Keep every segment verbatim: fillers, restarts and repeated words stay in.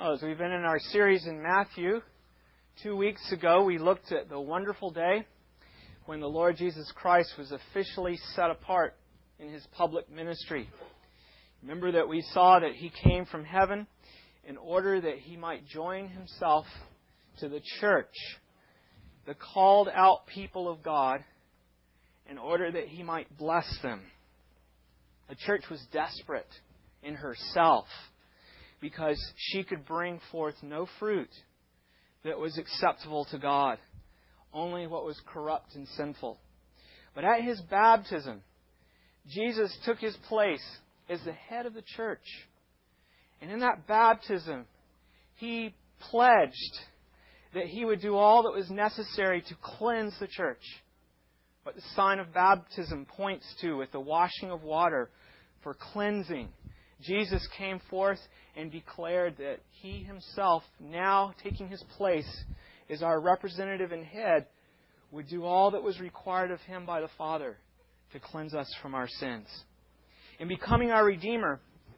Well, as we've been in our series in Matthew, two weeks ago we looked at the wonderful day when the Lord Jesus Christ was officially set apart in His public ministry. Remember that we saw that He came from heaven in order that He might join Himself to the church, the called out people of God, in order that He might bless them. The church was desperate in herself because she could bring forth no fruit that was acceptable to God, only what was corrupt and sinful. But at His baptism, Jesus took His place as the head of the church. And in that baptism, He pledged that He would do all that was necessary to cleanse the church. What the sign of baptism points to with the washing of water for cleansing. Jesus came forth and declared that He Himself, now taking His place as our representative and head, would do all that was required of Him by the Father to cleanse us from our sins. In becoming our Redeemer,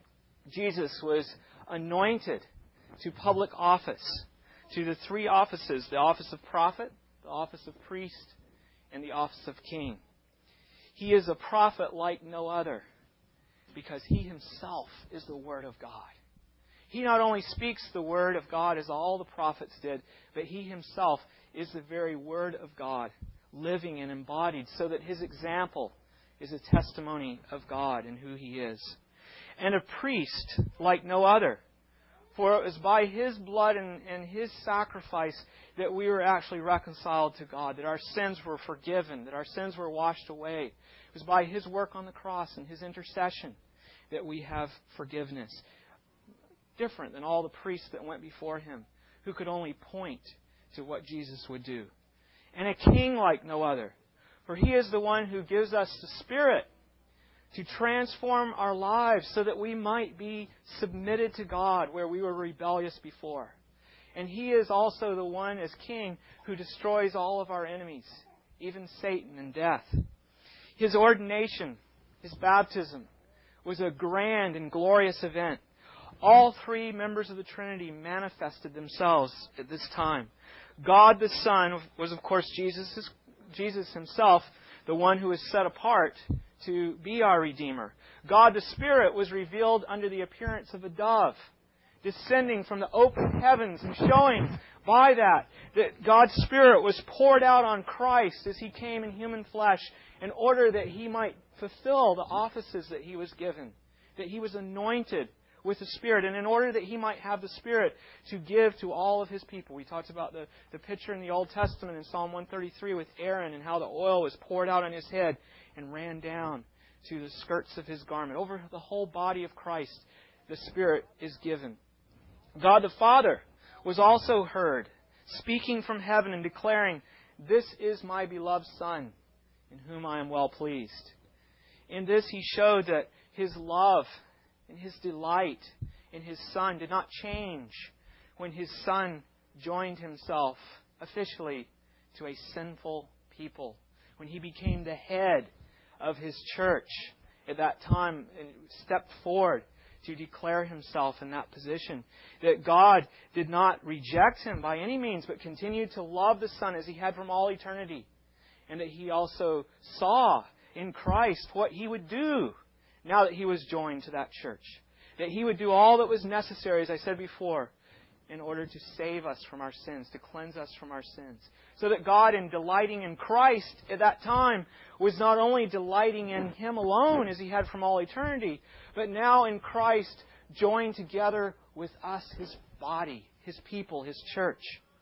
Jesus was anointed to public office, to the three offices, the office of prophet, the office of priest, and the office of king. He is a prophet like no other, because He Himself is the Word of God. He not only speaks the Word of God as all the prophets did, but He Himself is the very Word of God, living and embodied, so that His example is a testimony of God and who He is. And a priest like no other, for it was by His blood and, and His sacrifice that we were actually reconciled to God, that our sins were forgiven, that our sins were washed away. It was by His work on the cross and His intercession that we have forgiveness. Different than all the priests that went before Him, who could only point to what Jesus would do. And a king like no other, for He is the one who gives us the Spirit to transform our lives so that we might be submitted to God where we were rebellious before. And He is also the one, as King, who destroys all of our enemies, even Satan and death. His ordination, His baptism, was a grand and glorious event. All three members of the Trinity manifested themselves at this time. God the Son was, of course, Jesus, Jesus Himself, the one who was set apart to be our Redeemer. God the Spirit was revealed under the appearance of a dove, descending from the open heavens and showing by that that God's Spirit was poured out on Christ as He came in human flesh in order that He might fulfill the offices that He was given, that He was anointed with the Spirit, and in order that He might have the Spirit to give to all of His people. We talked about the, the picture in the Old Testament in Psalm one thirty-three with Aaron and how the oil was poured out on his head and ran down to the skirts of his garment. Over the whole body of Christ, the Spirit is given. God the Father was also heard, speaking from heaven and declaring, "This is my beloved Son, in whom I am well pleased." In this He showed that His love and His delight in His Son did not change when His Son joined Himself officially to a sinful people. When He became the head of His church at that time and stepped forward to declare Himself in that position. That God did not reject Him by any means, but continued to love the Son as He had from all eternity. And that He also saw in Christ what He would do now that He was joined to that church. That He would do all that was necessary, as I said before, in order to save us from our sins, to cleanse us from our sins. So that God, in delighting in Christ at that time, was not only delighting in Him alone as He had from all eternity, but now in Christ joined together with us, His body, His people, His church.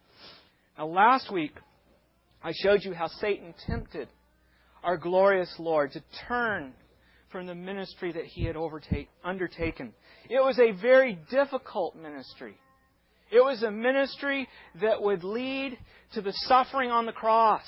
Now last week, I showed you how Satan tempted our glorious Lord to turn from the ministry that He had overtake, undertaken. It was a very difficult ministry. It was a ministry that would lead to the suffering on the cross,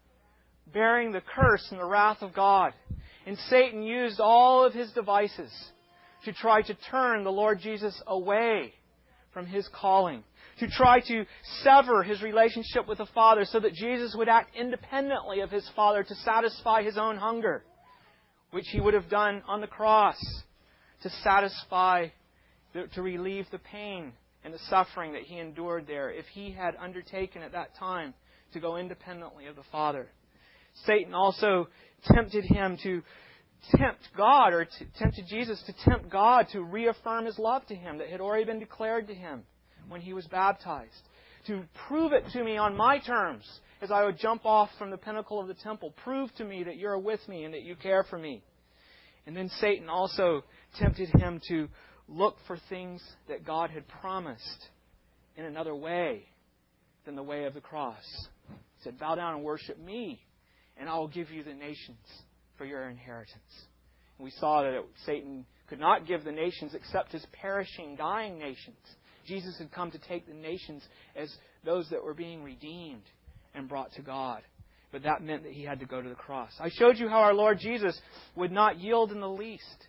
bearing the curse and the wrath of God. And Satan used all of his devices to try to turn the Lord Jesus away from His calling, to try to sever His relationship with the Father so that Jesus would act independently of His Father to satisfy His own hunger, which He would have done on the cross to satisfy, to relieve the pain and the suffering that He endured there if He had undertaken at that time to go independently of the Father. Satan also tempted Him to tempt God, or to, tempted Jesus to tempt God to reaffirm His love to Him that had already been declared to Him when He was baptized. To prove it to me on my terms as I would jump off from the pinnacle of the temple. Prove to me that you're with me and that you care for me. And then Satan also tempted Him to look for things that God had promised in another way than the way of the cross. He said, bow down and worship me, and I will give you the nations for your inheritance. And we saw that it, Satan could not give the nations except his perishing, dying nations. Jesus had come to take the nations as those that were being redeemed and brought to God. But that meant that He had to go to the cross. I showed you how our Lord Jesus would not yield in the least.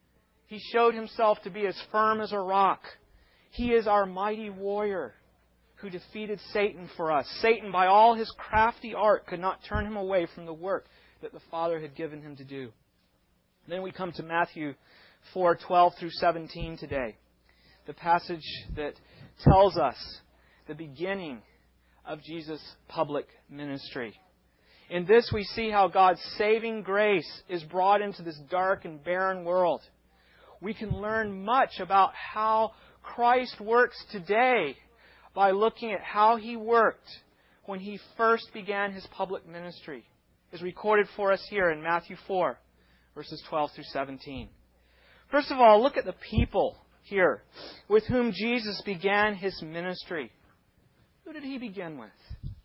He showed Himself to be as firm as a rock. He is our mighty warrior who defeated Satan for us. Satan, by all his crafty art, could not turn Him away from the work that the Father had given Him to do. Then we come to Matthew four, twelve through seventeen today. The passage that tells us the beginning of Jesus' public ministry. In this we see how God's saving grace is brought into this dark and barren world. We can learn much about how Christ works today by looking at how He worked when He first began His public ministry. It's recorded for us here in Matthew four, verses twelve through seventeen. First of all, look at the people here with whom Jesus began His ministry. Who did He begin with?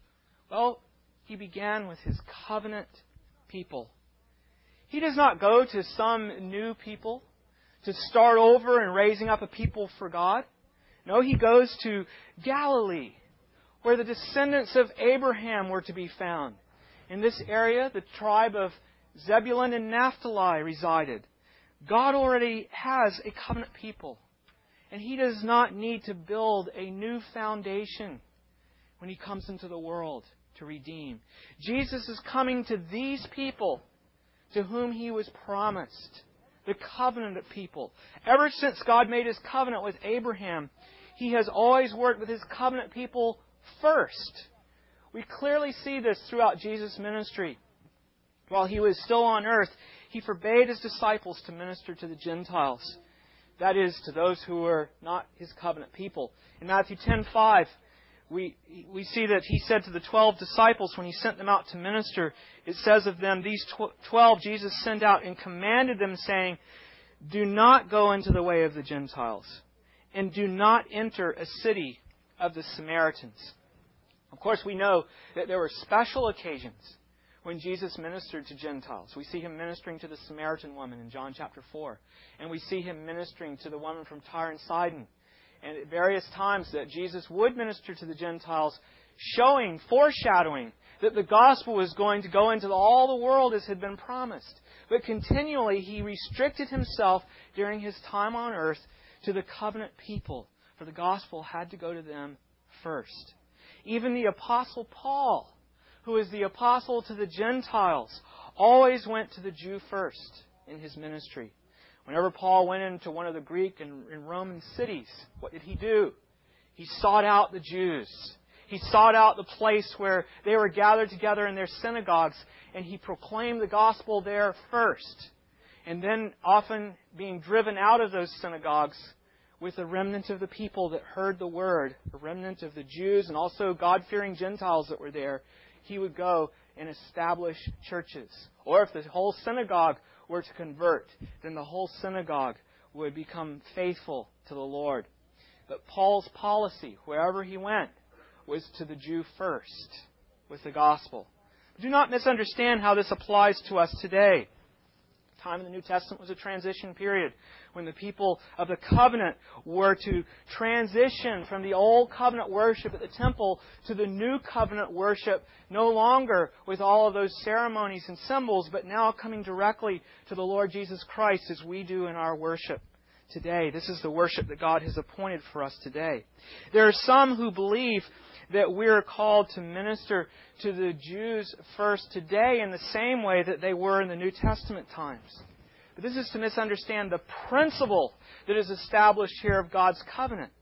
Well, He began with His covenant people. He does not go to some new people to start over and raising up a people for God. No, He goes to Galilee, where the descendants of Abraham were to be found. In this area, the tribe of Zebulun and Naphtali resided. God already has a covenant people, and He does not need to build a new foundation when He comes into the world to redeem. Jesus is coming to these people to whom He was promised, the covenant people. Ever since God made His covenant with Abraham, He has always worked with His covenant people first. We clearly see this throughout Jesus' ministry. While He was still on earth, He forbade His disciples to minister to the Gentiles. That is, to those who were not His covenant people. In Matthew ten five, we, we see that He said to the twelve disciples when He sent them out to minister, it says of them, these twelve Jesus sent out and commanded them, saying, do not go into the way of the Gentiles, and do not enter a city of the Samaritans. Of course, we know that there were special occasions when Jesus ministered to Gentiles. We see Him ministering to the Samaritan woman in John chapter four. And we see Him ministering to the woman from Tyre and Sidon. And at various times that Jesus would minister to the Gentiles, showing, foreshadowing, that the gospel was going to go into all the world as had been promised. But continually He restricted Himself during His time on earth to the covenant people, for the gospel had to go to them first. Even the Apostle Paul, who is the apostle to the Gentiles, always went to the Jew first in his ministry. Whenever Paul went into one of the Greek and, and Roman cities, what did he do? He sought out the Jews. He sought out the place where they were gathered together in their synagogues, and he proclaimed the gospel there first. And then, often being driven out of those synagogues with a remnant of the people that heard the word, a remnant of the Jews and also God-fearing Gentiles that were there, he would go and establish churches. Or if the whole synagogue were to convert, then the whole synagogue would become faithful to the Lord. But Paul's policy, wherever he went, was to the Jew first with the gospel. Do not misunderstand how this applies to us today. The time in the New Testament was a transition period when the people of the covenant were to transition from the old covenant worship at the temple to the new covenant worship, no longer with all of those ceremonies and symbols, but now coming directly to the Lord Jesus Christ as we do in our worship today. This is the worship that God has appointed for us today. There are some who believe that we're called to minister to the Jews first today in the same way that they were in the New Testament times. But this is to misunderstand the principle that is established here of God's covenant.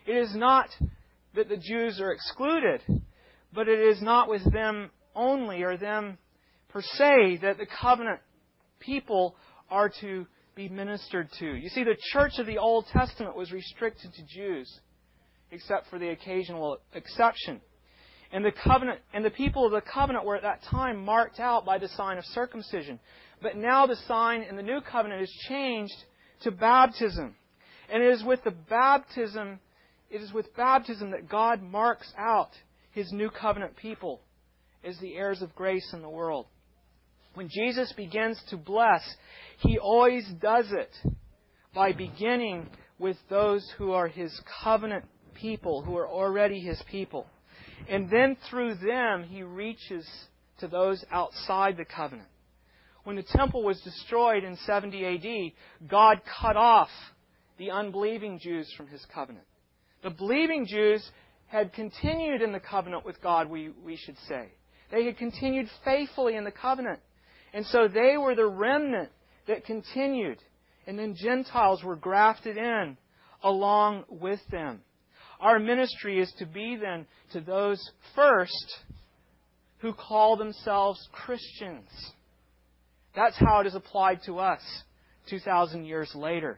It is not that the Jews are excluded, but it is not with them only or them per se that the covenant people are to be ministered to. You see, the church of the Old Testament was restricted to Jews, except for the occasional exception. And the covenant and the people of the covenant were at that time marked out by the sign of circumcision. But now the sign in the new covenant is changed to baptism. And it is with the baptism, it is with baptism that God marks out His new covenant people as the heirs of grace in the world. When Jesus begins to bless, He always does it by beginning with those who are His covenant people, who are already His people. And then through them, He reaches to those outside the covenant. When the temple was destroyed in seventy A D, God cut off the unbelieving Jews from His covenant. The believing Jews had continued in the covenant with God, we, we should say. They had continued faithfully in the covenant. And so they were the remnant that continued. And then Gentiles were grafted in along with them. Our ministry is to be then to those first who call themselves Christians. That's how it is applied to us two thousand years later.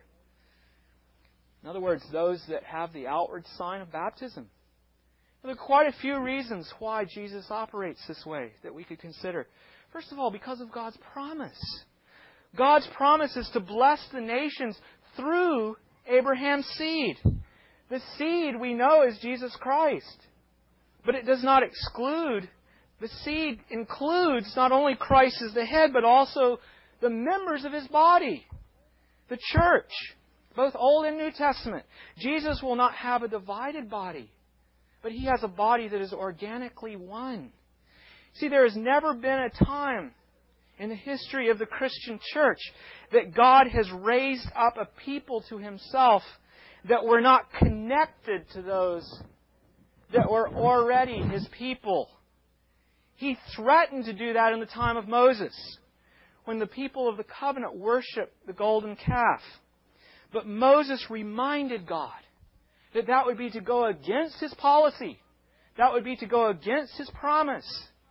In other words, those that have the outward sign of baptism. There are quite a few reasons why Jesus operates this way that we could consider. First of all, because of God's promise. God's promise is to bless the nations through Abraham's seed. The seed, we know, is Jesus Christ. But it does not exclude, the seed includes not only Christ as the head, but also the members of His body. The church, both Old and New Testament. Jesus will not have a divided body, but He has a body that is organically one. See, there has never been a time in the history of the Christian church that God has raised up a people to Himself that were not connected to those that were already His people. He threatened to do that in the time of Moses, when the people of the covenant worshiped the golden calf. But Moses reminded God that that would be to go against His policy. That would be to go against His promise.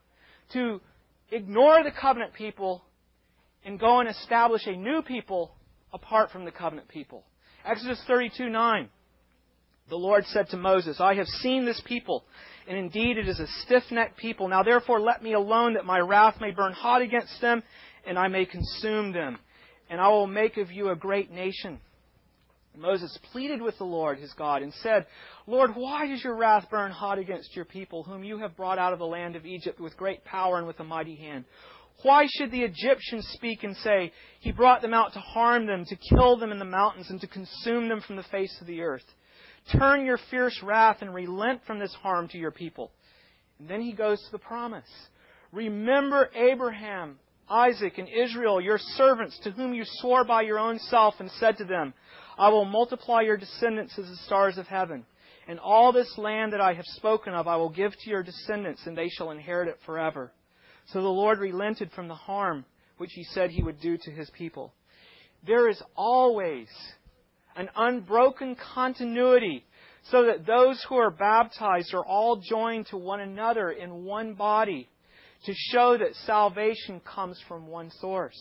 To ignore the covenant people and go and establish a new people apart from the covenant people. Exodus thirty-two nine. The Lord said to Moses, I have seen this people, and indeed it is a stiff-necked people. Now therefore let me alone, that my wrath may burn hot against them, and I may consume them. And I will make of you a great nation. Moses pleaded with the Lord his God and said, Lord, why does your wrath burn hot against your people, whom you have brought out of the land of Egypt with great power and with a mighty hand? Why should the Egyptians speak and say, He brought them out to harm them, to kill them in the mountains, and to consume them from the face of the earth? Turn your fierce wrath and relent from this harm to your people. And then He goes to the promise. Remember Abraham, Isaac, and Israel, your servants, to whom you swore by your own self and said to them, I will multiply your descendants as the stars of heaven. And all this land that I have spoken of I will give to your descendants, and they shall inherit it forever. So the Lord relented from the harm which He said He would do to His people. There is always an unbroken continuity, so that those who are baptized are all joined to one another in one body, to show that salvation comes from one source,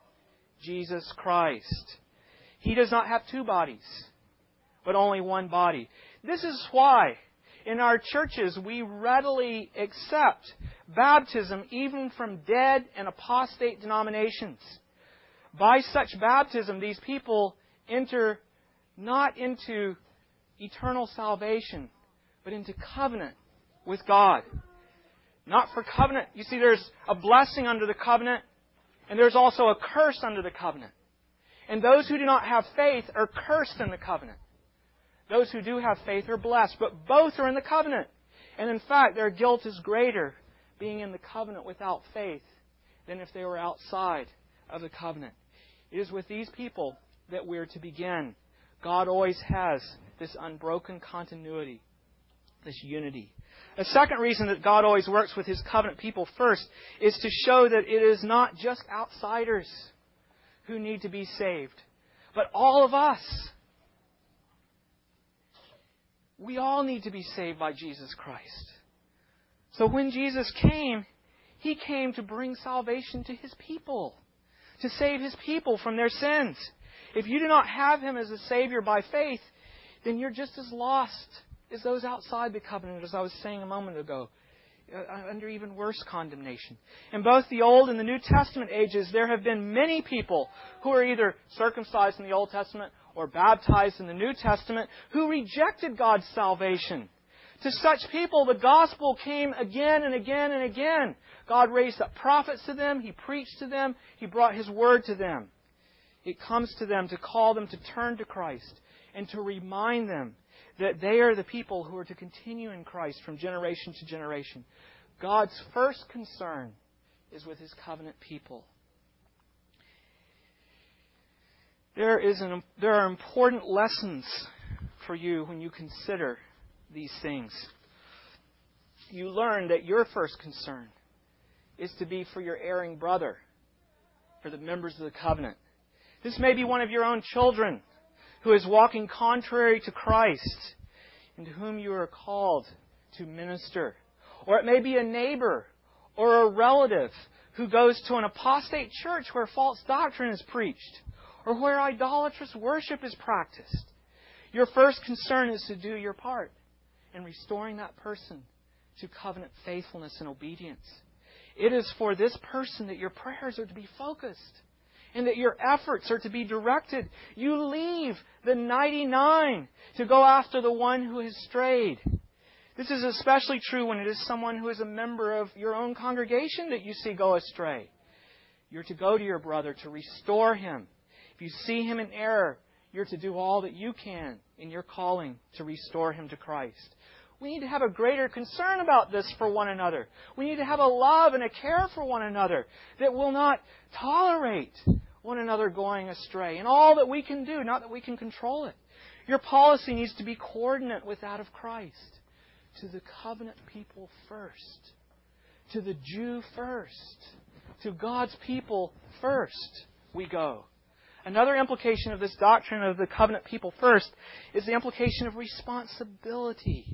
Jesus Christ. He does not have two bodies, but only one body. This is why in our churches we readily accept baptism even from dead and apostate denominations. By such baptism, these people enter not into eternal salvation, but into covenant with God. Not for covenant. You see, there's a blessing under the covenant, and there's also a curse under the covenant. And those who do not have faith are cursed in the covenant. Those who do have faith are blessed, but both are in the covenant. And in fact, their guilt is greater being in the covenant without faith than if they were outside of the covenant. It is with these people that we're to begin. God always has this unbroken continuity, this unity. A second reason that God always works with His covenant people first is to show that it is not just outsiders who need to be saved, but all of us. We all need to be saved by Jesus Christ. So when Jesus came, He came to bring salvation to His people, to save His people from their sins. If you do not have Him as a Savior by faith, then you're just as lost as those outside the covenant, as I was saying a moment ago, under even worse condemnation. In both the Old and the New Testament ages, there have been many people who are either circumcised in the Old Testament or baptized in the New Testament who rejected God's salvation. To such people, the gospel came again and again and again. God raised up prophets to them. He preached to them. He brought His word to them. It comes to them to call them to turn to Christ and to remind them that they are the people who are to continue in Christ from generation to generation. God's first concern is with His covenant people. There is an, there are important lessons for you when you consider these things. You learn that your first concern is to be for your erring brother, for the members of the covenant. This may be one of your own children who is walking contrary to Christ and to whom you are called to minister. Or it may be a neighbor or a relative who goes to an apostate church where false doctrine is preached or where idolatrous worship is practiced. Your first concern is to do your part in restoring that person to covenant faithfulness and obedience. It is for this person that your prayers are to be focused and that your efforts are to be directed. You leave the ninety-nine to go after the one who has strayed. This is especially true when it is someone who is a member of your own congregation that you see go astray. You're to go to your brother to restore him. If you see him in error, you're to do all that you can in your calling to restore him to Christ. We need to have a greater concern about this for one another. We need to have a love and a care for one another that will not tolerate one another going astray. And all that we can do, not that we can control it. Your policy needs to be coordinate with that of Christ. To the covenant people first. To the Jew first. To God's people first we go. Another implication of this doctrine of the covenant people first is the implication of responsibility.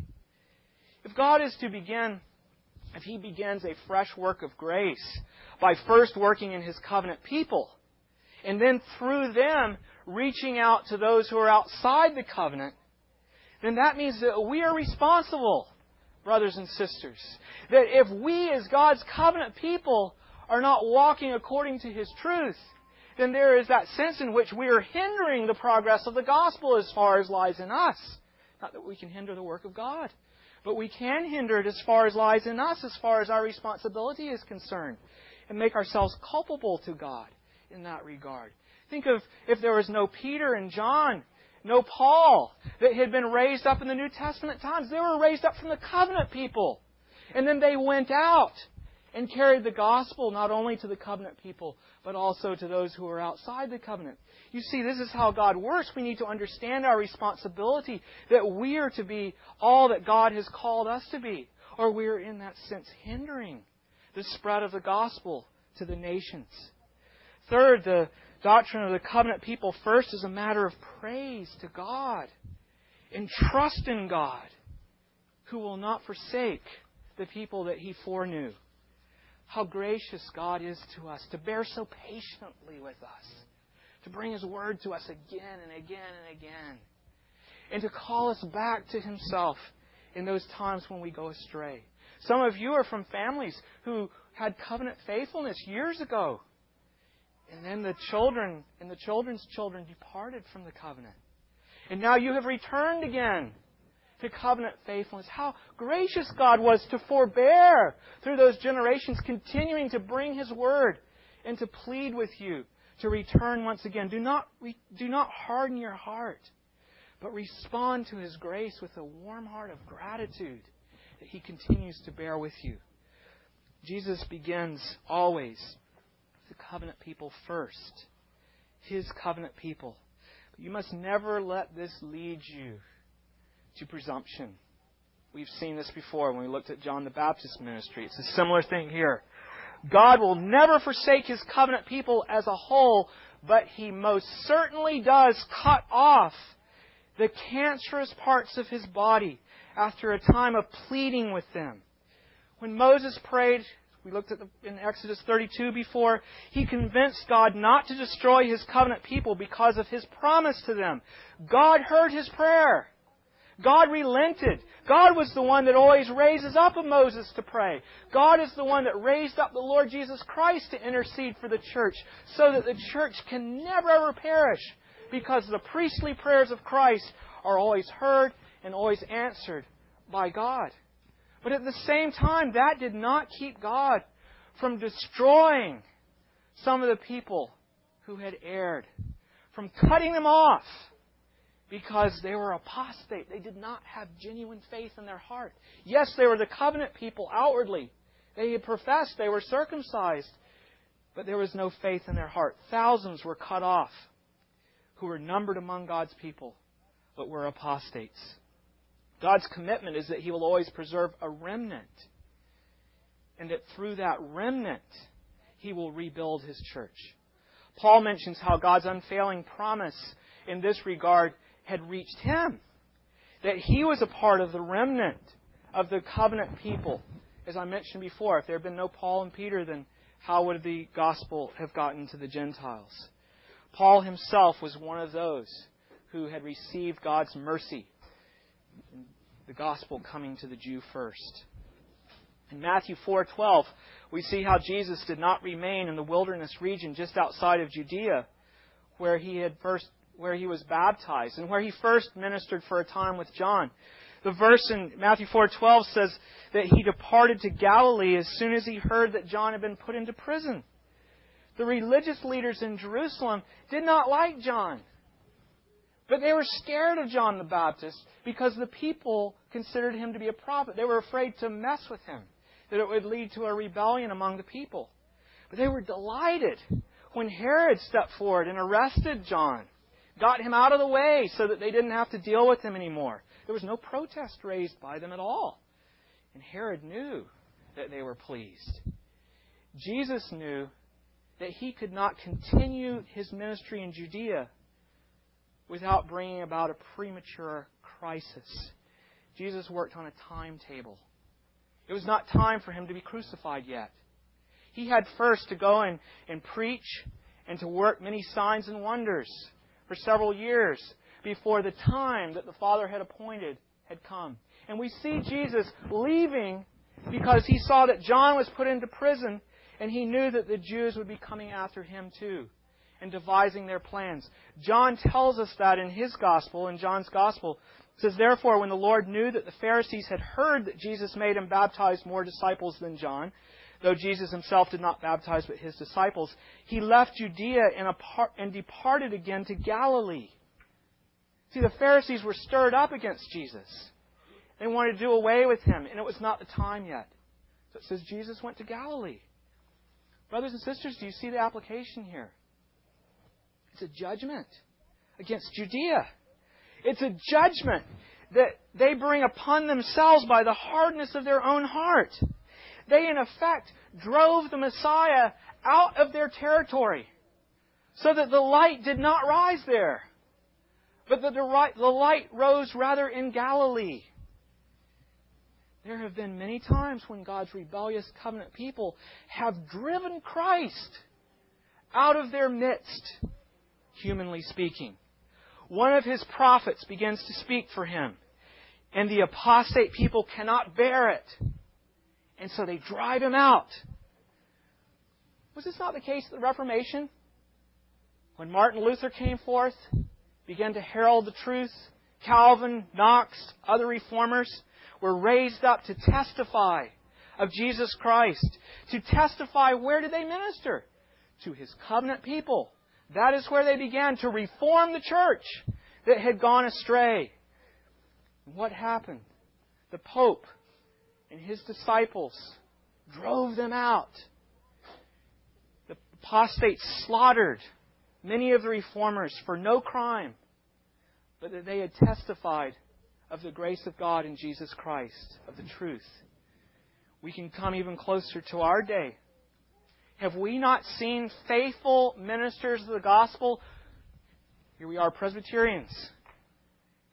If God is to begin, if He begins a fresh work of grace by first working in His covenant people, and then through them reaching out to those who are outside the covenant, then that means that we are responsible, brothers and sisters. That if we as God's covenant people are not walking according to His truth, then there is that sense in which we are hindering the progress of the gospel as far as lies in us. Not that we can hinder the work of God, but we can hinder it as far as lies in us, as far as our responsibility is concerned, and make ourselves culpable to God in that regard. Think of if there was no Peter and John, no Paul, that had been raised up in the New Testament times. They were raised up from the covenant people. And then they went out and carried the gospel not only to the covenant people, but also to those who are outside the covenant. You see, this is how God works. We need to understand our responsibility, that we are to be all that God has called us to be, or we are in that sense hindering the spread of the gospel to the nations. Third, the doctrine of the covenant people first is a matter of praise to God and trust in God, who will not forsake the people that He foreknew. How gracious God is to us, to bear so patiently with us, to bring His Word to us again and again and again, and to call us back to Himself in those times when we go astray. Some of you are from families who had covenant faithfulness years ago, and then the children and the children's children departed from the covenant. And now you have returned again to covenant faithfulness. How gracious God was to forbear through those generations, continuing to bring His Word and to plead with you to return once again. Do not, do not harden your heart, but respond to His grace with a warm heart of gratitude that He continues to bear with you. Jesus begins always with the covenant people first. His covenant people. But you must never let this lead you to presumption. We've seen this before when we looked at John the Baptist's ministry. It's a similar thing here. God will never forsake His covenant people as a whole, but He most certainly does cut off the cancerous parts of His body after a time of pleading with them. When Moses prayed, we looked at the, in Exodus thirty-two before, he convinced God not to destroy His covenant people because of His promise to them. God heard his prayer. God relented. God was the one that always raises up a Moses to pray. God is the one that raised up the Lord Jesus Christ to intercede for the church so that the church can never ever perish, because the priestly prayers of Christ are always heard and always answered by God. But at the same time, that did not keep God from destroying some of the people who had erred, from cutting them off because they were apostate. They did not have genuine faith in their heart. Yes, they were the covenant people outwardly. They had professed, they were circumcised, but there was no faith in their heart. Thousands were cut off who were numbered among God's people, but were apostates. God's commitment is that He will always preserve a remnant, and that through that remnant, He will rebuild His church. Paul mentions how God's unfailing promise in this regard had reached him, that he was a part of the remnant of the covenant people. As I mentioned before, if there had been no Paul and Peter, then how would the gospel have gotten to the Gentiles? Paul himself was one of those who had received God's mercy, the gospel coming to the Jew first. In Matthew four twelve, we see how Jesus did not remain in the wilderness region just outside of Judea, where he had first where he was baptized and where he first ministered for a time with John. The verse in Matthew four twelve says that he departed to Galilee as soon as he heard that John had been put into prison. The religious leaders in Jerusalem did not like John, but they were scared of John the Baptist because the people considered him to be a prophet. They were afraid to mess with him, that it would lead to a rebellion among the people. But they were delighted when Herod stepped forward and arrested John, got him out of the way so that they didn't have to deal with him anymore. There was no protest raised by them at all. And Herod knew that they were pleased. Jesus knew that he could not continue his ministry in Judea without bringing about a premature crisis. Jesus worked on a timetable. It was not time for him to be crucified yet. He had first to go and, and preach and to work many signs and wonders for several years before the time that the Father had appointed had come. And we see Jesus leaving because he saw that John was put into prison, and he knew that the Jews would be coming after him too and devising their plans. John tells us that in his Gospel, in John's Gospel. It says, "Therefore, when the Lord knew that the Pharisees had heard that Jesus made and baptized more disciples than John, though Jesus himself did not baptize but his disciples, he left Judea and, apart, and departed again to Galilee." See, the Pharisees were stirred up against Jesus. They wanted to do away with him, and it was not the time yet. So it says Jesus went to Galilee. Brothers and sisters, do you see the application here? It's a judgment against Judea. It's a judgment that they bring upon themselves by the hardness of their own heart. They, in effect, drove the Messiah out of their territory so that the light did not rise there, but that the light rose rather in Galilee. There have been many times when God's rebellious covenant people have driven Christ out of their midst, humanly speaking. One of His prophets begins to speak for Him, and the apostate people cannot bear it. And so they drive Him out. Was this not the case at the Reformation? When Martin Luther came forth, began to herald the truth, Calvin, Knox, other reformers were raised up to testify of Jesus Christ. To testify, where did they minister? To His covenant people. That is where they began to reform the church that had gone astray. What happened? The Pope and his disciples drove them out. The apostates slaughtered many of the reformers for no crime, but that they had testified of the grace of God in Jesus Christ, of the truth. We can come even closer to our day. Have we not seen faithful ministers of the gospel? Here we are, Presbyterians.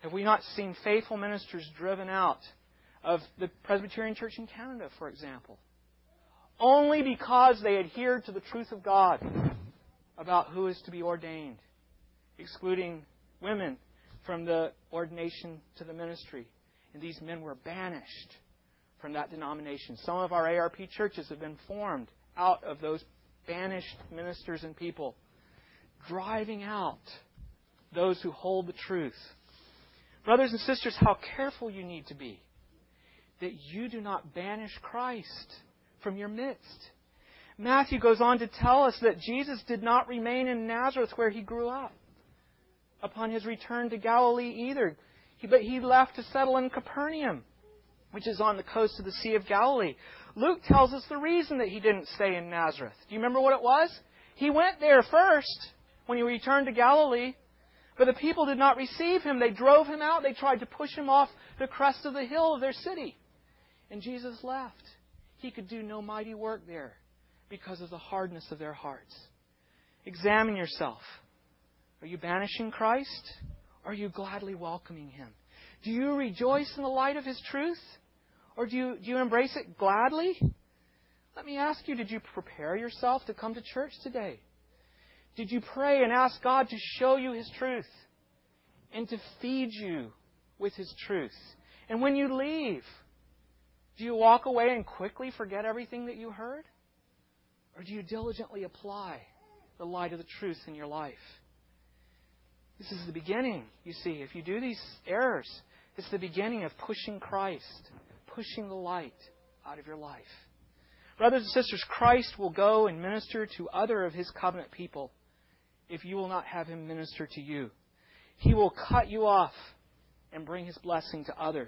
Have we not seen faithful ministers driven out of the Presbyterian Church in Canada, for example? Only because they adhered to the truth of God about who is to be ordained, excluding women from the ordination to the ministry. And these men were banished from that denomination. Some of our A R P churches have been formed out of those banished ministers and people, driving out those who hold the truth. Brothers and sisters, how careful you need to be that you do not banish Christ from your midst. Matthew goes on to tell us that Jesus did not remain in Nazareth where He grew up upon His return to Galilee either. He, but He left to settle in Capernaum, which is on the coast of the Sea of Galilee. Luke tells us the reason that He didn't stay in Nazareth. Do you remember what it was? He went there first when He returned to Galilee, but the people did not receive Him. They drove Him out. They tried to push Him off the crest of the hill of their city. And Jesus left. He could do no mighty work there because of the hardness of their hearts. Examine yourself. Are you banishing Christ? Or are you gladly welcoming Him? Do you rejoice in the light of His truth? Or do you, do you embrace it gladly? Let me ask you, did you prepare yourself to come to church today? Did you pray and ask God to show you His truth and to feed you with His truth? And when you leave, do you walk away and quickly forget everything that you heard? Or do you diligently apply the light of the truth in your life? This is the beginning, you see. If you do these errors, it's the beginning of pushing Christ, pushing the light out of your life. Brothers and sisters, Christ will go and minister to other of His covenant people if you will not have Him minister to you. He will cut you off and bring His blessing to others.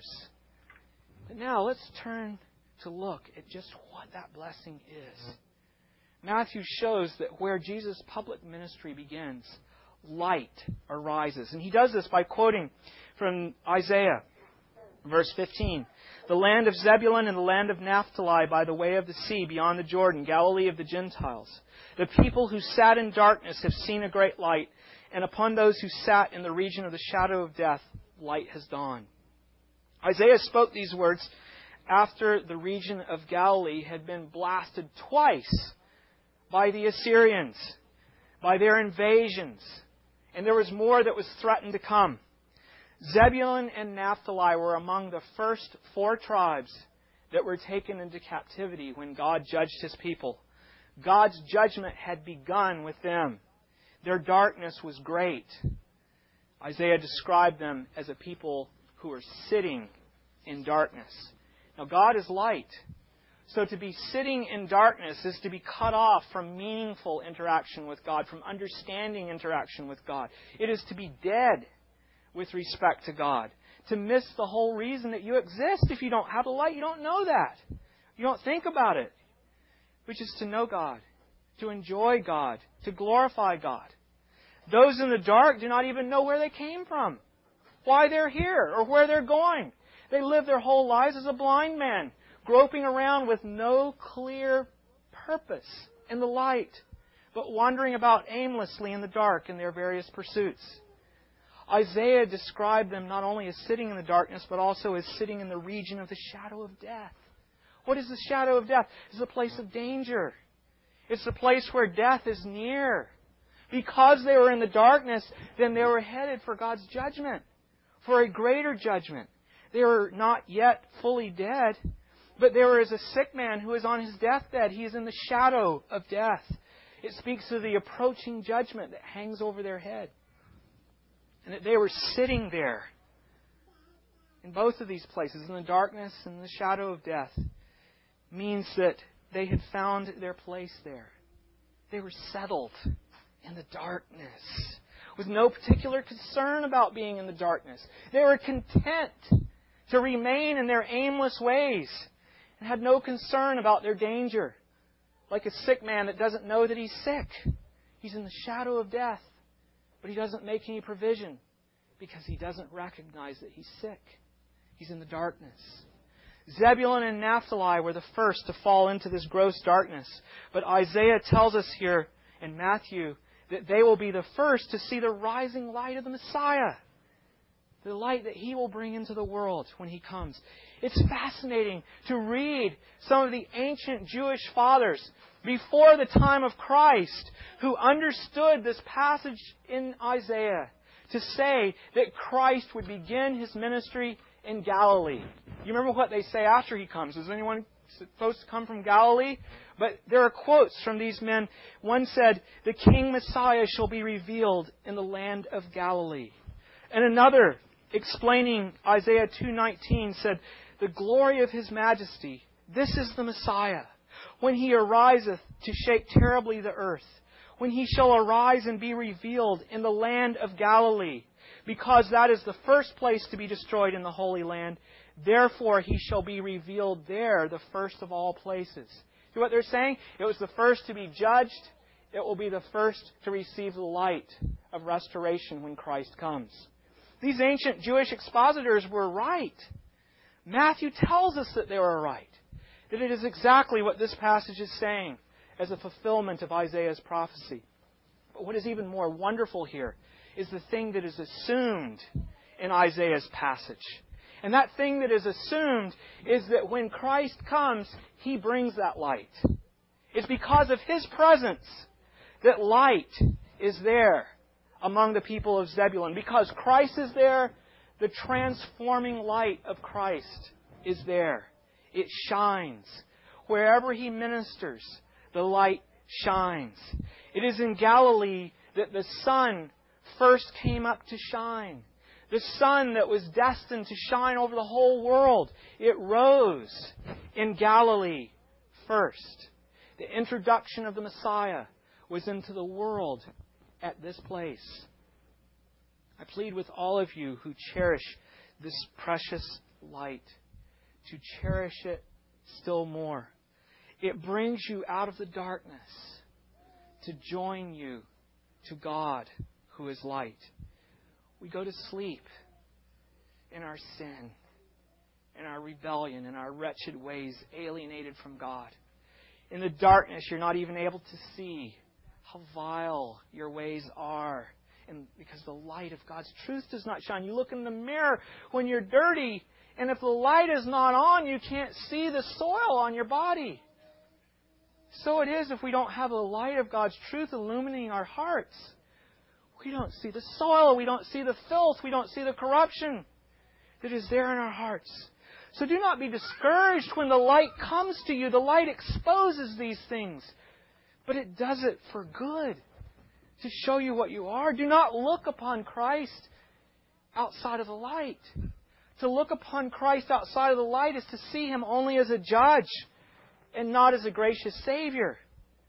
But now let's turn to look at just what that blessing is. Matthew shows that where Jesus' public ministry begins, light arises. And he does this by quoting from Isaiah, verse fifteen. The land of Zebulun and the land of Naphtali by the way of the sea beyond the Jordan, Galilee of the Gentiles. The people who sat in darkness have seen a great light, and upon those who sat in the region of the shadow of death, light has dawned. Isaiah spoke these words after the region of Galilee had been blasted twice by the Assyrians, by their invasions, and there was more that was threatened to come. Zebulun and Naphtali were among the first four tribes that were taken into captivity when God judged His people. God's judgment had begun with them. Their darkness was great. Isaiah described them as a people who were sitting in darkness. Now, God is light. So to be sitting in darkness is to be cut off from meaningful interaction with God, from understanding interaction with God. It is to be dead with respect to God. To miss the whole reason that you exist. If you don't have the light, you don't know that. You don't think about it. Which is to know God, to enjoy God, to glorify God. Those in the dark do not even know where they came from, why they're here, or where they're going. They live their whole lives as a blind man, groping around with no clear purpose in the light, but wandering about aimlessly in the dark in their various pursuits. Isaiah described them not only as sitting in the darkness, but also as sitting in the region of the shadow of death. What is the shadow of death? It's a place of danger. It's a place where death is near. Because they were in the darkness, then they were headed for God's judgment, for a greater judgment. They were not yet fully dead, but they were as a sick man who is on his deathbed. He is in the shadow of death. It speaks of the approaching judgment that hangs over their head. And that they were sitting there in both of these places, in the darkness and the shadow of death, means that they had found their place there. They were settled in the darkness with no particular concern about being in the darkness. They were content to remain in their aimless ways and had no concern about their danger. Like a sick man that doesn't know that he's sick. He's in the shadow of death. But he doesn't make any provision because he doesn't recognize that he's sick. He's in the darkness. Zebulun and Naphtali were the first to fall into this gross darkness. But Isaiah tells us here in Matthew that they will be the first to see the rising light of the Messiah. the light that He will bring into the world when He comes. It's fascinating to read some of the ancient Jewish fathers before the time of Christ who understood this passage in Isaiah to say that Christ would begin His ministry in Galilee. You remember what they say after He comes? Is anyone supposed to come from Galilee? But there are quotes from these men. One said, "The King Messiah shall be revealed in the land of Galilee." And another, explaining Isaiah two nineteen, said, "The glory of His majesty, this is the Messiah, when He ariseth to shake terribly the earth, when He shall arise and be revealed in the land of Galilee, because that is the first place to be destroyed in the Holy Land. Therefore He shall be revealed there, the first of all places." See what they're saying? It was the first to be judged. It will be the first to receive the light of restoration when Christ comes. These ancient Jewish expositors were right. Matthew tells us that they were right. That it is exactly what this passage is saying as a fulfillment of Isaiah's prophecy. But what is even more wonderful here is the thing that is assumed in Isaiah's passage. And that thing that is assumed is that when Christ comes, He brings that light. It's because of His presence that light is there among the people of Zebulun. Because Christ is there, the transforming light of Christ is there. It shines. Wherever He ministers, the light shines. It is in Galilee that the sun first came up to shine. The sun that was destined to shine over the whole world, it rose in Galilee first. The introduction of the Messiah was into the world at this place. I plead with all of you who cherish this precious light to cherish it still more. It brings you out of the darkness to join you to God, who is light. We go to sleep in our sin, in our rebellion, in our wretched ways, alienated from God. In the darkness, you're not even able to see how vile your ways are. And because the light of God's truth does not shine. You look in the mirror when you're dirty, and if the light is not on, you can't see the soil on your body. So it is if we don't have the light of God's truth illuminating our hearts. We don't see the soil, we don't see the filth, we don't see the corruption that is there in our hearts. So do not be discouraged when the light comes to you. The light exposes these things. But it does it for good, to show you what you are. Do not look upon Christ outside of the light. To look upon Christ outside of the light is to see Him only as a judge and not as a gracious Savior.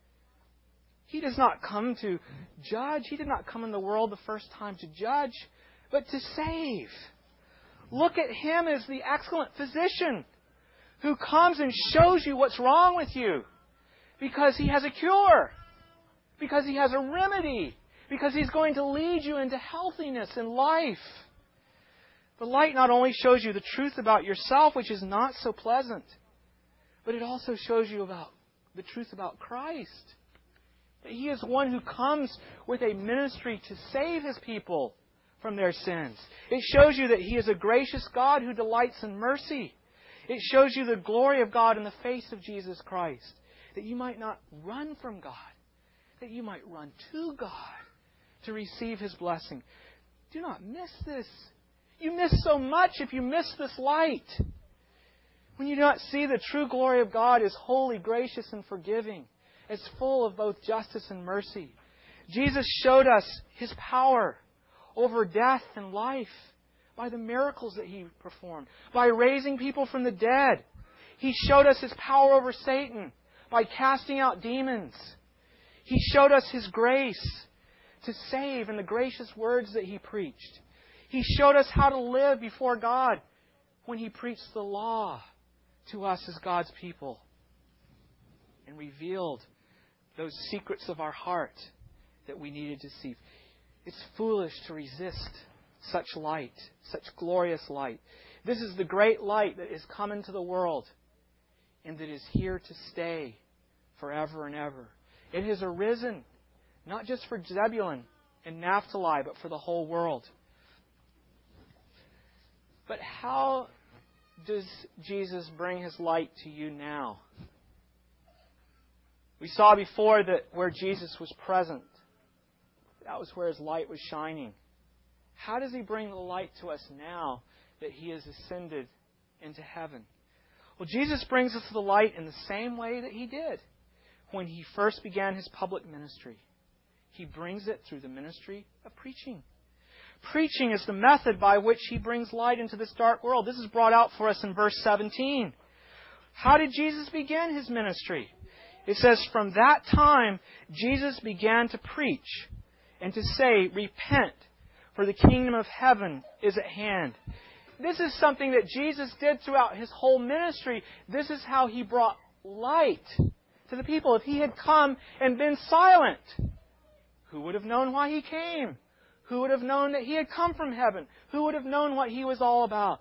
He does not come to judge. He did not come in the world the first time to judge, but to save. Look at Him as the excellent physician who comes and shows you what's wrong with you because He has a cure, because He has a remedy, because He's going to lead you into healthiness and life. The light not only shows you the truth about yourself, which is not so pleasant, but it also shows you about the truth about Christ. That He is one who comes with a ministry to save His people from their sins. It shows you that He is a gracious God who delights in mercy. It shows you the glory of God in the face of Jesus Christ. That you might not run from God. That you might run to God to receive His blessing. Do not miss this. You miss so much if you miss this light. When you do not see the true glory of God as holy, gracious, and forgiving. As full of both justice and mercy. Jesus showed us His power over death and life by the miracles that He performed, by raising people from the dead. He showed us His power over Satan by casting out demons. He showed us His grace to save in the gracious words that He preached. He showed us how to live before God when He preached the law to us as God's people and revealed those secrets of our heart that we needed to see. It's foolish to resist such light, such glorious light. This is the great light that is come into the world and that is here to stay forever and ever. It has arisen not just for Zebulun and Naphtali, but for the whole world. But how does Jesus bring His light to you now? We saw before that where Jesus was present, that was where His light was shining. How does He bring the light to us now that He has ascended into heaven? Well, Jesus brings us the light in the same way that He did when He first began His public ministry. He brings it through the ministry of preaching. Preaching is the method by which He brings light into this dark world. This is brought out for us in verse seventeen. How did Jesus begin His ministry? It says, from that time, Jesus began to preach and to say, repent, for the kingdom of heaven is at hand. This is something that Jesus did throughout His whole ministry. This is how He brought light to the people. If He had come and been silent, who would have known why He came? Who would have known that He had come from heaven? Who would have known what He was all about?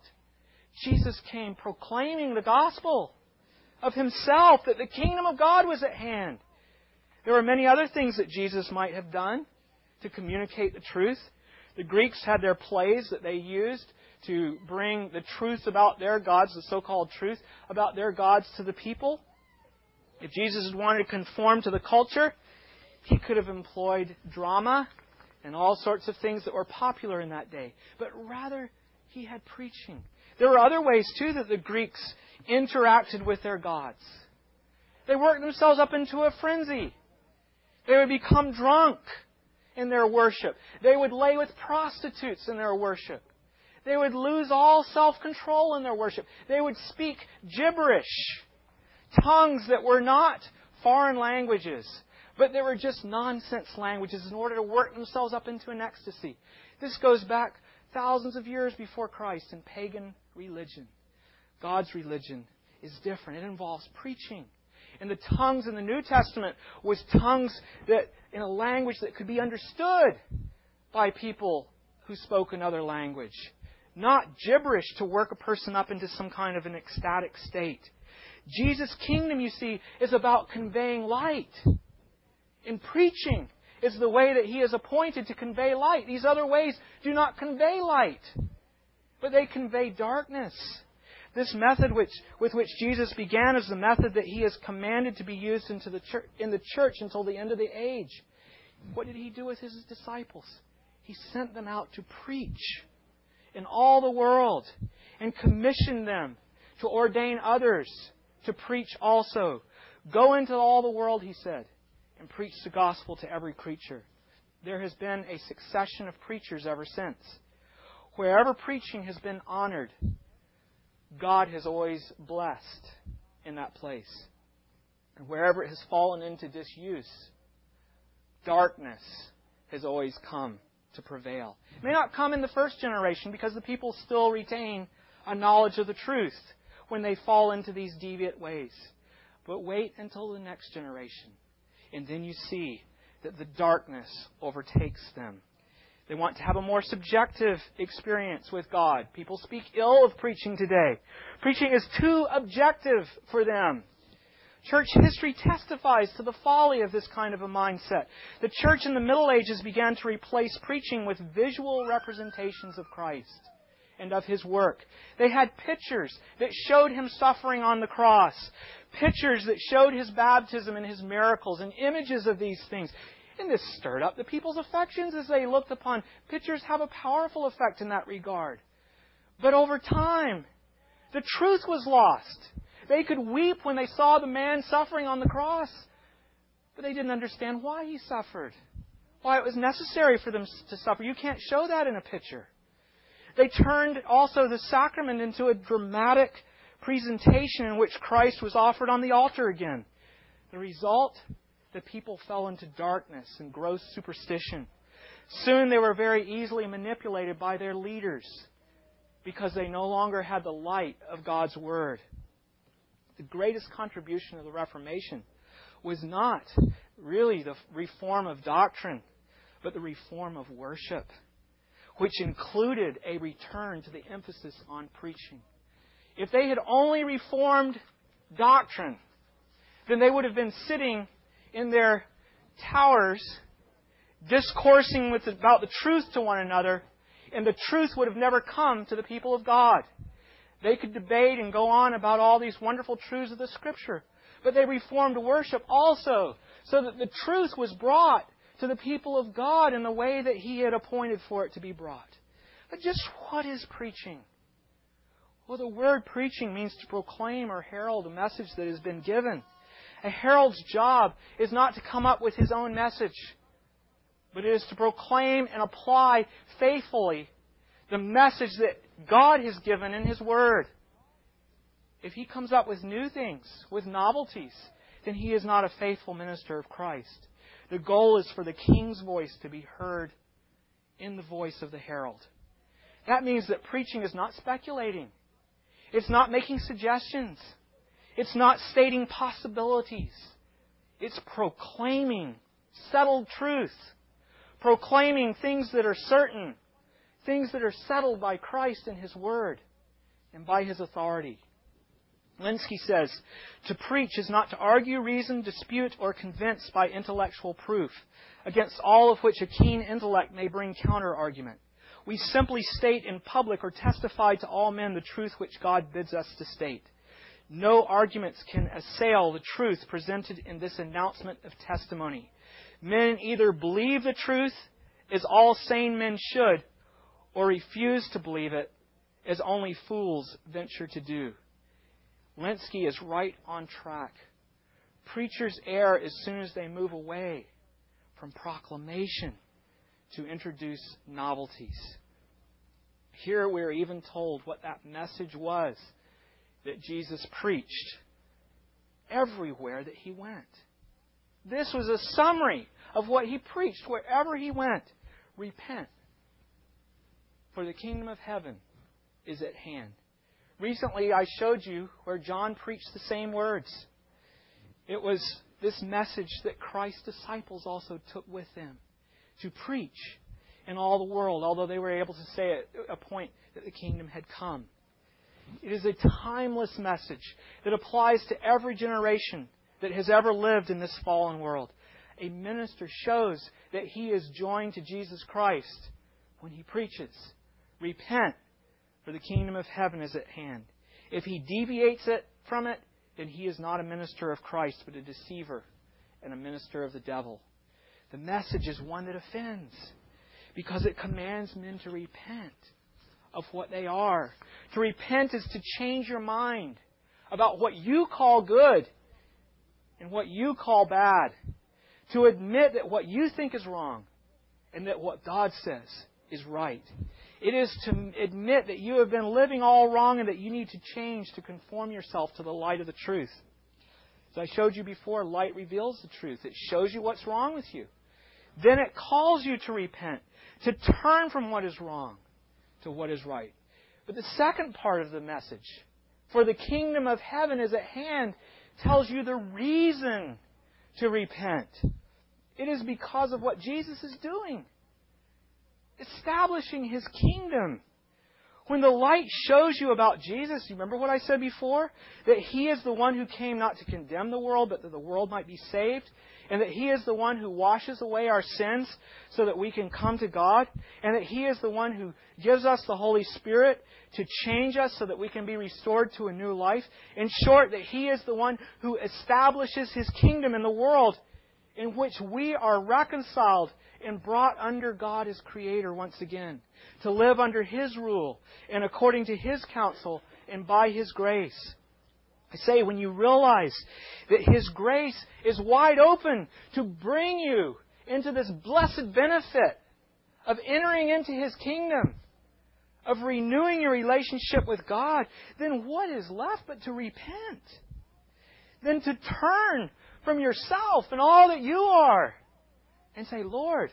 Jesus came proclaiming the gospel of Himself, that the kingdom of God was at hand. There were many other things that Jesus might have done to communicate the truth. The Greeks had their plays that they used to bring the truth about their gods, the so-called truth about their gods to the people. If Jesus had wanted to conform to the culture, He could have employed drama and all sorts of things that were popular in that day. But rather, He had preaching. There were other ways, too, that the Greeks interacted with their gods. They worked themselves up into a frenzy. They would become drunk in their worship. They would lay with prostitutes in their worship. They would lose all self-control in their worship. They would speak gibberish, tongues that were not foreign languages, but they were just nonsense languages in order to work themselves up into an ecstasy. This goes back thousands of years before Christ in pagan religion. God's religion is different. It involves preaching. And the tongues in the New Testament was tongues that in a language that could be understood by people who spoke another language. Not gibberish to work a person up into some kind of an ecstatic state. Jesus' kingdom, you see, is about conveying light. In preaching is the way that He is appointed to convey light. These other ways do not convey light, but they convey darkness. This method which, with which Jesus began is the method that He has commanded to be used into the church, in the church until the end of the age. What did He do with His disciples? He sent them out to preach in all the world and commissioned them to ordain others to preach also. Go into all the world, He said, and preach the gospel to every creature. There has been a succession of preachers ever since. Wherever preaching has been honored, God has always blessed in that place. And wherever it has fallen into disuse, darkness has always come to prevail. It may not come in the first generation because the people still retain a knowledge of the truth when they fall into these deviant ways. But wait until the next generation. And then you see that the darkness overtakes them. They want to have a more subjective experience with God. People speak ill of preaching today. Preaching is too objective for them. Church history testifies to the folly of this kind of a mindset. The church in the Middle Ages began to replace preaching with visual representations of Christ and of His work. They had pictures that showed Him suffering on the cross, pictures that showed His baptism and His miracles, and images of these things. And this stirred up the people's affections as they looked upon. Pictures have a powerful effect in that regard. But over time, the truth was lost. They could weep when they saw the man suffering on the cross, but they didn't understand why He suffered, why it was necessary for them to suffer. You can't show that in a picture. They turned also the sacrament into a dramatic presentation in which Christ was offered on the altar again. The result? The people fell into darkness and gross superstition. Soon they were very easily manipulated by their leaders because they no longer had the light of God's Word. The greatest contribution of the Reformation was not really the reform of doctrine, but the reform of worship, which included a return to the emphasis on preaching. If they had only reformed doctrine, then they would have been sitting in their towers discoursing with, about the truth to one another and the truth would have never come to the people of God. They could debate and go on about all these wonderful truths of the Scripture, but they reformed worship also, so that the truth was brought to the people of God in the way that He had appointed for it to be brought. But just what is preaching? Well, the word preaching means to proclaim or herald a message that has been given. A herald's job is not to come up with his own message, but it is to proclaim and apply faithfully the message that God has given in His Word. If he comes up with new things, with novelties, then he is not a faithful minister of Christ. The goal is for the King's voice to be heard in the voice of the herald. That means that preaching is not speculating. It's not making suggestions. It's not stating possibilities. It's proclaiming settled truth. Proclaiming things that are certain. Things that are settled by Christ and His Word and by His authority. Lenski says, to preach is not to argue, reason, dispute, or convince by intellectual proof, against all of which a keen intellect may bring counter-argument. We simply state in public or testify to all men the truth which God bids us to state. No arguments can assail the truth presented in this announcement of testimony. Men either believe the truth, as all sane men should, or refuse to believe it, as only fools venture to do. Lenski is right on track. Preachers err as soon as they move away from proclamation to introduce novelties. Here we are even told what that message was that Jesus preached everywhere that He went. This was a summary of what He preached wherever He went. Repent, for the kingdom of heaven is at hand. Recently, I showed you where John preached the same words. It was this message that Christ's disciples also took with them to preach in all the world, although they were able to say at a point that the kingdom had come. It is a timeless message that applies to every generation that has ever lived in this fallen world. A minister shows that he is joined to Jesus Christ when he preaches, repent, for the kingdom of heaven is at hand. If he deviates it from it, then he is not a minister of Christ, but a deceiver and a minister of the devil. The message is one that offends, because it commands men to repent of what they are. To repent is to change your mind about what you call good and what you call bad. To admit that what you think is wrong and that what God says is right. It is to admit that you have been living all wrong and that you need to change to conform yourself to the light of the truth. As I showed you before, light reveals the truth. It shows you what's wrong with you. Then it calls you to repent, to turn from what is wrong to what is right. But the second part of the message, for the kingdom of heaven is at hand, tells you the reason to repent. It is because of what Jesus is doing. Establishing His kingdom. When the light shows you about Jesus, you remember what I said before? That He is the one who came not to condemn the world, but that the world might be saved. And that He is the one who washes away our sins so that we can come to God. And that He is the one who gives us the Holy Spirit to change us so that we can be restored to a new life. In short, that He is the one who establishes His kingdom in the world, in which we are reconciled and brought under God as Creator once again, to live under His rule and according to His counsel and by His grace. I say, when you realize that His grace is wide open to bring you into this blessed benefit of entering into His kingdom, of renewing your relationship with God, then what is left but to repent? Then to turn from yourself and all that you are and say, Lord,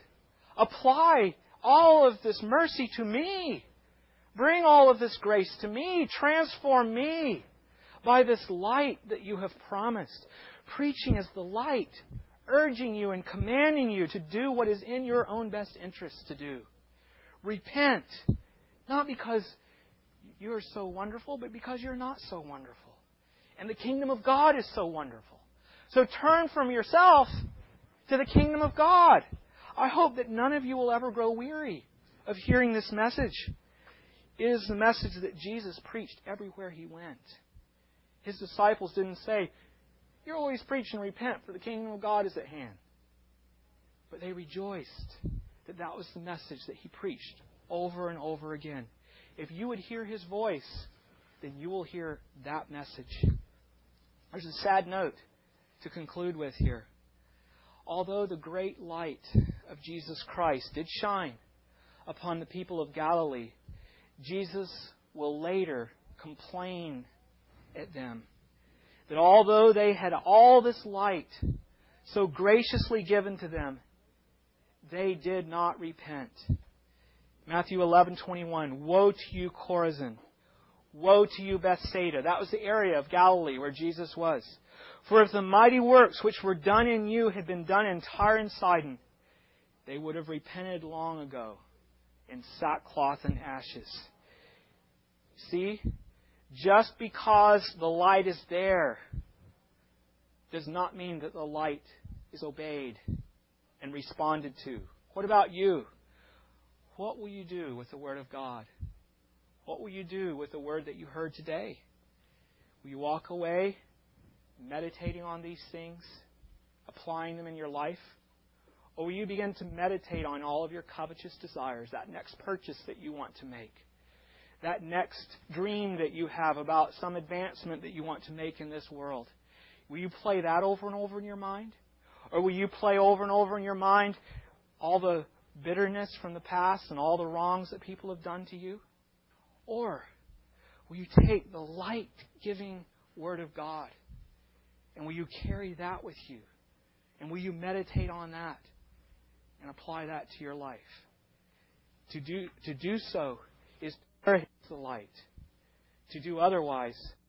apply all of this mercy to me. Bring all of this grace to me. Transform me by this light that you have promised. Preaching is the light, urging you and commanding you to do what is in your own best interest to do. Repent, not because you're so wonderful, but because you're not so wonderful. And the kingdom of God is so wonderful. So turn from yourself to the kingdom of God. I hope that none of you will ever grow weary of hearing this message. It is the message that Jesus preached everywhere He went. His disciples didn't say, "You're always preaching, repent, for the kingdom of God is at hand." But they rejoiced that that was the message that He preached over and over again. If you would hear His voice, then you will hear that message. There's a sad note to conclude with here. Although the great light of Jesus Christ did shine upon the people of Galilee, Jesus will later complain at them that although they had all this light so graciously given to them, they did not repent. Matthew eleven twenty-one, "Woe to you, Chorazin! Woe to you, Bethsaida!" That was the area of Galilee where Jesus was. "For if the mighty works which were done in you had been done in Tyre and Sidon, they would have repented long ago in sackcloth and ashes." See, just because the light is there does not mean that the light is obeyed and responded to. What about you? What will you do with the Word of God? What will you do with the Word that you heard today? Will you walk away meditating on these things, applying them in your life? Or will you begin to meditate on all of your covetous desires, that next purchase that you want to make, that next dream that you have about some advancement that you want to make in this world? Will you play that over and over in your mind? Or will you play over and over in your mind all the bitterness from the past and all the wrongs that people have done to you? Or will you take the light-giving Word of God and will you carry that with you? And will you meditate on that and apply that to your life? To do, to do so is to bear the light. To do otherwise